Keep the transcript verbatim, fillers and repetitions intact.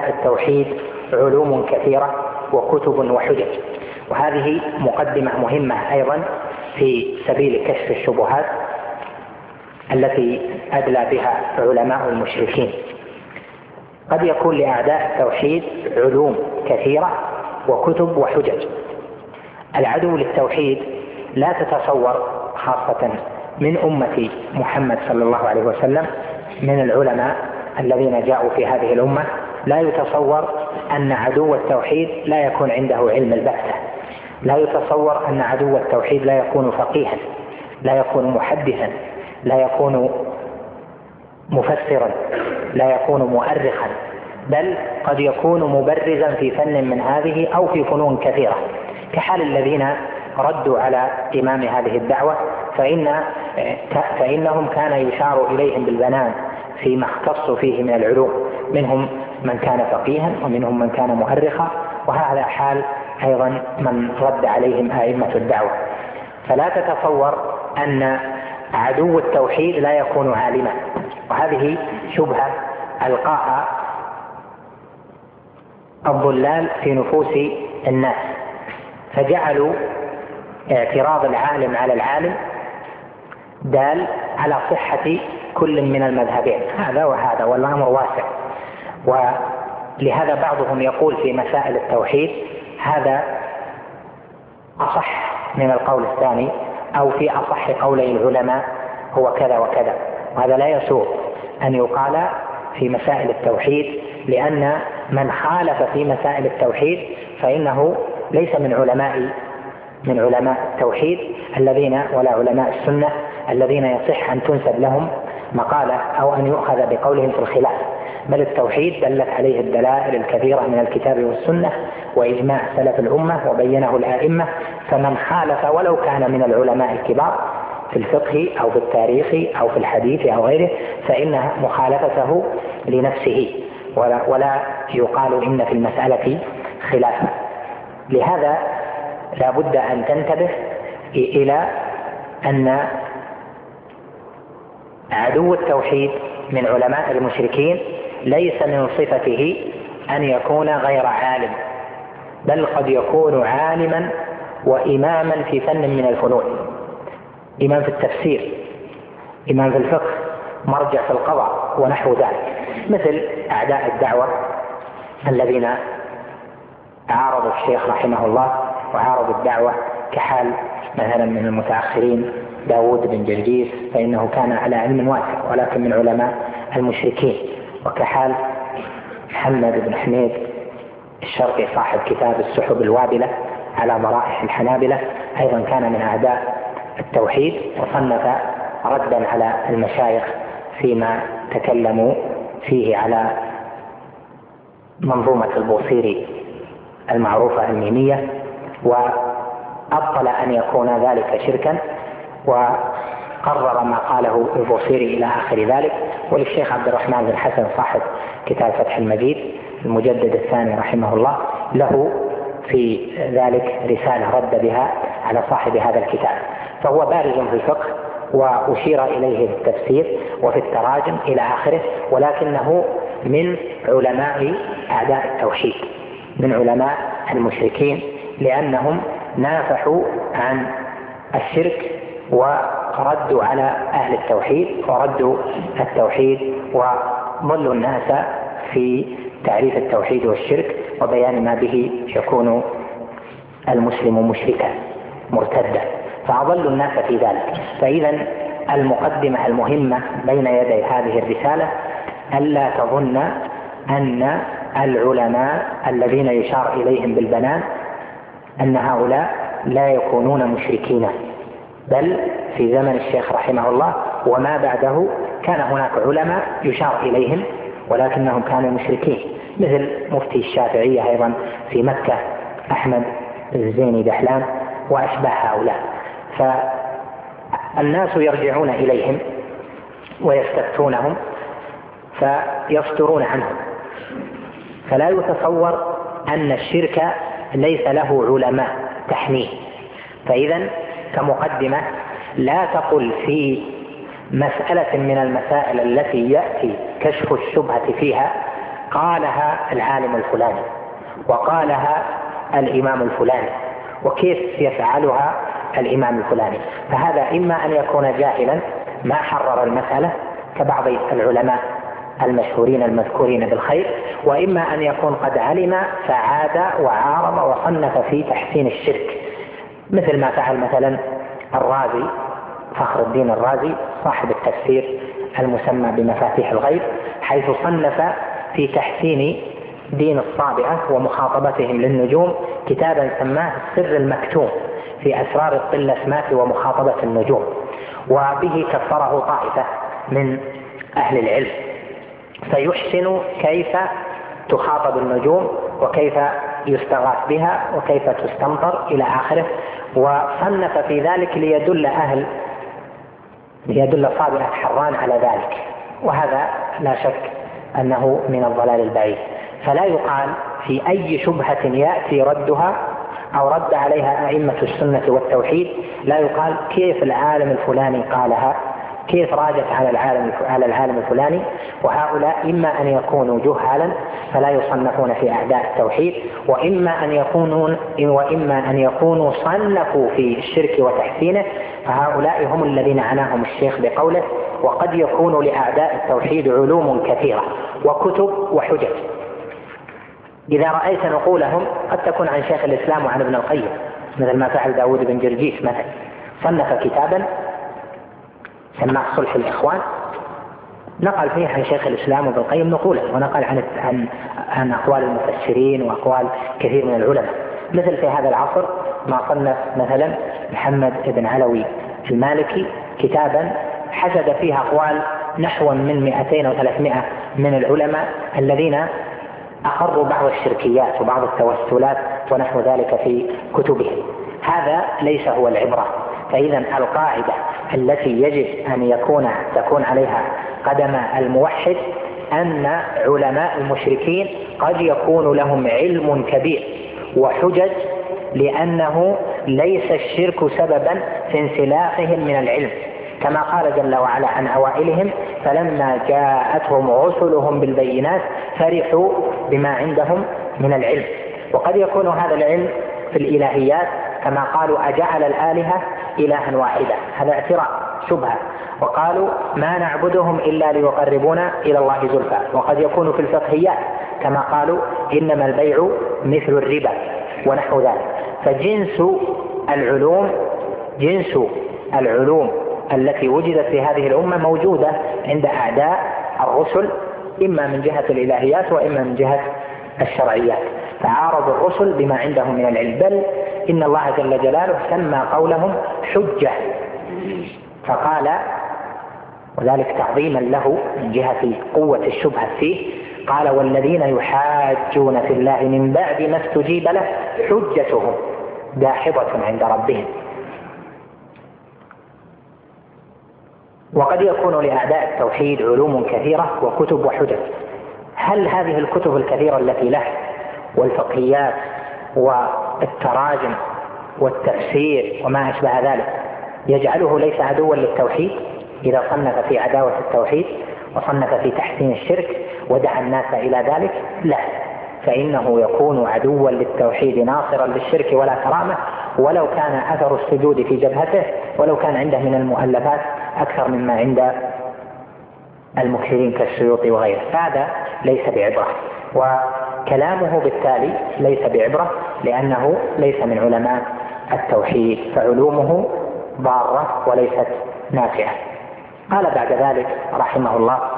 في التوحيد علوم كثيرة وكتب وحجج. وهذه مقدمة مهمة أيضا في سبيل كشف الشبهات التي أدلى بها علماء المشركين. قد يكون لأعداء التوحيد علوم كثيرة وكتب وحجج. العدو للتوحيد لا تتصور، خاصة من أمة محمد صلى الله عليه وسلم من العلماء الذين جاءوا في هذه الأمة، لا يتصور أن عدو التوحيد لا يكون عنده علم البتة، لا يتصور أن عدو التوحيد لا يكون فقيها، لا يكون محدثا، لا يكون مفسرا، لا يكون مؤرخا، بل قد يكون مبرزا في فن من هذه أو في فنون كثيرة، كحال الذين ردوا على إمام هذه الدعوة، فإن فإنهم كان يشار إليهم بالبنان فيما اختصوا فيه من العلوم، منهم من كان فقيها ومنهم من كان مؤرخا، وهذا حال أيضا من رد عليهم أئمة الدعوة. فلا تتصور أن عدو التوحيد لا يكون عالما، وهذه شبهة ألقاها الضلال في نفوس الناس، فجعلوا اعتراض العالم على العالم دال على صحة كل من المذهبين، هذا وهذا، والأمر واسع. ولهذا بعضهم يقول في مسائل التوحيد هذا أصح من القول الثاني، أو في أصح قولي العلماء هو كذا وكذا، وهذا لا يسوغ أن يقال في مسائل التوحيد، لأن من خالف في مسائل التوحيد فإنه ليس من علماء من علماء التوحيد الذين ولا علماء السنة الذين يصح أن تنسب لهم مقالة أو أن يؤخذ بقولهم في الخلاف، بل التوحيد دلت عليه الدلائل الكثيرة من الكتاب والسنة وإجماع سلف الأمة وبينه الآئمة، فمن خالف ولو كان من العلماء الكبار في الفقه أو في التاريخ أو في الحديث أو غيره فإن مخالفته لنفسه، ولا, ولا يقال إن في المسألة خلافا. لهذا لا بد أن تنتبه إلى أن عدو التوحيد من علماء المشركين ليس من صفته أن يكون غير عالم، بل قد يكون عالما وإماما في فن من الفنون، إمام في التفسير، إمام في الفقه، مرجع في القضاء ونحو ذلك، مثل أعداء الدعوة الذين عارضوا الشيخ رحمه الله وعارضوا الدعوة، كحال مثلا من المتأخرين داود بن جرجيس فإنه كان على علم واسع ولكن من علماء المشركين، وكحال محمد بن حميد الشرقي صاحب كتاب السحب الوابلة على ضرائح الحنابلة، أيضا كان من أعداء التوحيد وصنف ردا على المشايخ فيما تكلموا فيه على منظومة البوصيري المعروفة الميمية، وأبطل أن يكون ذلك شركا وقرر ما قاله البوصيري إلى آخر ذلك. وللشيخ عبد الرحمن بن حسن صاحب كتاب فتح المجيد المجدد الثاني رحمه الله له في ذلك رسالة رد بها على صاحب هذا الكتاب، فهو بارز في الفقه وأشير إليه في التفسير وفي التراجم إلى آخره، ولكنه من علماء أعداء التوحيد، من علماء المشركين، لأنهم نافحوا عن الشرك وردوا على أهل التوحيد وردوا التوحيد وضلوا الناس في تعريف التوحيد والشرك وبيان ما به يكون المسلم مشركا مرتدا، فأضلوا الناس في ذلك. فإذا المقدمة المهمة بين يدي هذه الرسالة ألا تظن أن العلماء الذين يشار إليهم بالبنان أن هؤلاء لا يكونون مشركين، بل في زمن الشيخ رحمه الله وما بعده كان هناك علماء يشار إليهم ولكنهم كانوا مشركين، مثل مفتي الشافعية أيضا في مكة أحمد الزيني دحلان وأشبه هؤلاء. فالناس يرجعون إليهم ويستفتونهم فيصدرون عنهم، فلا يتصور أن الشرك ليس له علماء تحميه. فإذا كمقدمة لا تقل في مسألة من المسائل التي يأتي كشف الشبهة فيها قالها العالم الفلاني وقالها الإمام الفلاني وكيف يفعلها الإمام الفلاني، فهذا إما أن يكون جاهلا ما حرر المسألة كبعض العلماء المشهورين المذكورين بالخير، وإما أن يكون قد علم فعاد وعارض وصنف في تحسين الشرك، مثل ما فعل مثلا الرازي فخر الدين الرازي صاحب التفسير المسمى بمفاتيح الغيب، حيث صنف في تحسين دين الصابئة ومخاطبتهم للنجوم كتابا سماه السر المكتوم في أسرار الطلسمات ومخاطبة النجوم، وبه كفره طائفة من أهل العلم، فيحسن كيف تخاطب النجوم وكيف يستغاث بها وكيف تستمطر إلى آخره، وصنف في ذلك ليدل أهل ليدل صابئة حران على ذلك، وهذا لا شك أنه من الضلال البعيد. فلا يقال في أي شبهة يأتي ردها أو رد عليها أئمة السنة والتوحيد لا يقال كيف العالم الفلاني قالها، كيف راجت على العالم على العالم الفلاني، وهؤلاء إما أن يكونوا جهالا فلا يصنفون في أعداء التوحيد، وإما أن يكونوا وإما أن يكونوا صنفوا في الشرك وتحسينه، فهؤلاء هم الذين عناهم الشيخ بقوله: وقد يكون لأعداء التوحيد علوم كثيرة وكتب وحجج. إذا رأيت نقولهم قد تكون عن شيخ الإسلام وعن ابن القيم، مثل ما فعل داود بن جرجيس مثلا، صنف كتابا سماه صلح الإخوان، نقل فيه عن شيخ الإسلام وابن القيم نقوله، ونقل عن عن عن أقوال المفسرين وأقوال كثير من العلماء. مثل في هذا العصر ما صنف مثلا محمد بن علوي المالكي كتابا حشد فيه أقوال نحو من مئتين أو ثلاثمائة من العلماء الذين أقروا بعض الشركيات وبعض التوسلات ونحو ذلك في كتبهم. هذا ليس هو العبرة. فإذا القاعدة التي يجب أن يكون تكون عليها قدم الموحد أن علماء المشركين قد يكون لهم علم كبير وحجج، لأنه ليس الشرك سببا في انسلاخهم من العلم، كما قال جل وعلا عن أوائلهم: فلما جاءتهم رسلهم بالبينات فرحوا بما عندهم من العلم. وقد يكون هذا العلم في الإلهيات، كما قالوا: أجعل الآلهة إلها واحدة، هذا اعتراض شبهة، وقالوا: ما نعبدهم إلا ليقربونا إلى الله زلفى. وقد يكون في الفقهيات، كما قالوا: إنما البيع مثل الربا ونحو ذلك. فجنس العلوم جنس العلوم التي وجدت في هذه الأمة موجودة عند أعداء الرسل، إما من جهة الإلهيات وإما من جهة الشرعيات، فعارضوا الرسل بما عندهم من العلم. بل إن الله جل جلاله سمى قولهم حجة، فقال، وذلك تعظيما له من جهة قوة الشبهة فيه، قال: والذين يحاجون في الله من بعد ما استجيب له حجتهم داحضة عند ربهم. وقد يكون لأعداء التوحيد علوم كثيرة وكتب وحجج. هل هذه الكتب الكثيرة التي له والفقهيات والتراجم والتفسير وما أشبه ذلك يجعله ليس عدوا للتوحيد إذا صنف في عداوة التوحيد وصنف في تحسين الشرك ودعا الناس إلى ذلك؟ لا، فإنه يكون عدوا للتوحيد ناصرا للشرك ولا كرامة، ولو كان أثر السجود في جبهته، ولو كان عنده من المؤلفات أكثر مما عند المكثرين كالسيوطي وغيره. هذا ليس بعبرة، وكلامه بالتالي ليس بعبرة، لأنه ليس من علماء التوحيد، فعلومه ضارة وليست نافعة. قال بعد ذلك رحمه الله: